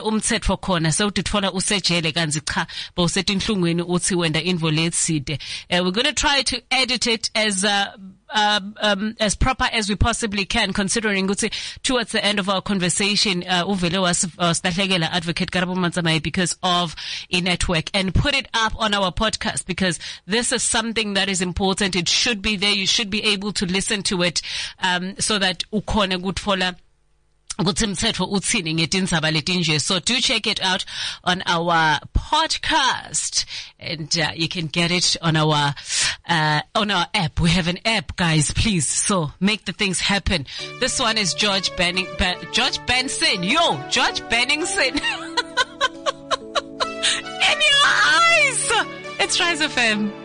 umthetho khona sewutitfola usejele kanzi cha bawusetinhlungweni uthi wenda involate side. We're going to try to edit it as proper as we possibly can, considering ukuthi towards the end of our conversation uvele wasilahlekela Advocate Karabo Motsamai because of a network, and put it up on our podcast because this is something that is important. It should be there. You should be able to listen to it so that ukhona kutfola so do check it out on our podcast, and you can get it on our app. We have an app, guys, please. So make the things happen. This one is George Benson. George Benningson. In your eyes. It's Rise FM.